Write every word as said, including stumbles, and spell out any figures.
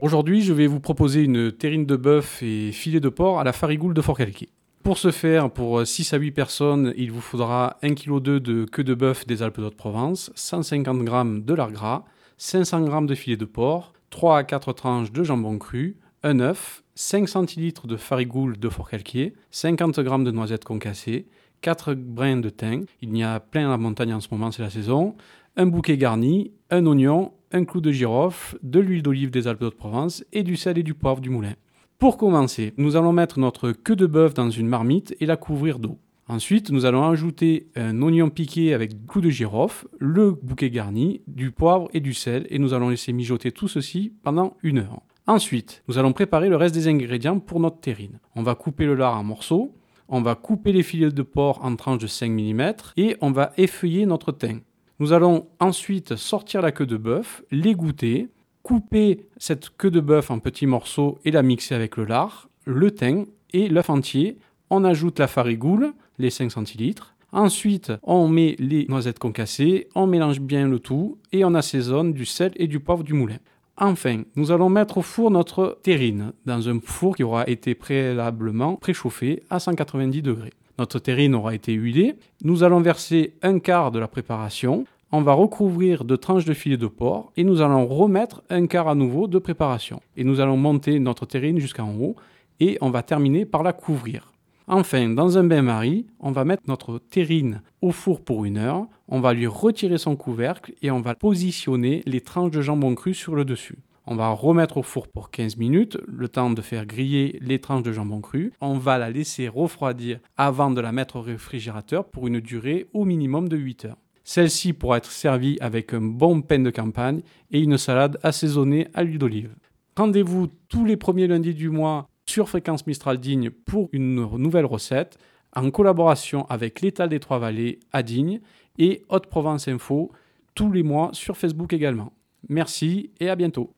Aujourd'hui, je vais vous proposer une terrine de bœuf et filet de porc à la farigoule de Forcalquier. Pour ce faire, pour six à huit personnes, il vous faudra un virgule deux kilos de queue de bœuf des Alpes d'Haute-Provence, cent cinquante grammes de lard gras, cinq cents grammes de filet de porc, trois à quatre tranches de jambon cru, un œuf, cinq centilitres de farigoule de Forcalquier, cinquante grammes de noisettes concassées, quatre brins de thym, il y a plein à la montagne en ce moment, c'est la saison, un bouquet garni, un oignon, un clou de girofle, de l'huile d'olive des Alpes d'Haute-Provence et du sel et du poivre du moulin. Pour commencer, nous allons mettre notre queue de bœuf dans une marmite et la couvrir d'eau. Ensuite, nous allons ajouter un oignon piqué avec clou de girofle, le bouquet garni, du poivre et du sel et nous allons laisser mijoter tout ceci pendant une heure. Ensuite, nous allons préparer le reste des ingrédients pour notre terrine. On va couper le lard en morceaux, on va couper les filets de porc en tranches de cinq millimètres et on va effeuiller notre thym. Nous allons ensuite sortir la queue de bœuf, l'égoutter, couper cette queue de bœuf en petits morceaux et la mixer avec le lard, le thym et l'œuf entier. On ajoute la farigoule, les cinq centilitres. Ensuite, on met les noisettes concassées, on mélange bien le tout et on assaisonne du sel et du poivre du moulin. Enfin, nous allons mettre au four notre terrine dans un four qui aura été préalablement préchauffé à cent quatre-vingt-dix degrés. Notre terrine aura été huilée. Nous allons verser un quart de la préparation. On va recouvrir de tranches de filet de porc et nous allons remettre un quart à nouveau de préparation. Et nous allons monter notre terrine jusqu'en haut et on va terminer par la couvrir. Enfin, dans un bain-marie, on va mettre notre terrine au four pour une heure. On va lui retirer son couvercle et on va positionner les tranches de jambon cru sur le dessus. On va remettre au four pour quinze minutes, le temps de faire griller les tranches de jambon cru. On va la laisser refroidir avant de la mettre au réfrigérateur pour une durée au minimum de huit heures. Celle-ci pourra être servie avec un bon pain de campagne et une salade assaisonnée à l'huile d'olive. Rendez-vous tous les premiers lundis du mois sur Fréquence Mistral Digne pour une nouvelle recette en collaboration avec l'Étal des Trois-Vallées à Digne et Haute-Provence Info tous les mois sur Facebook également. Merci et à bientôt.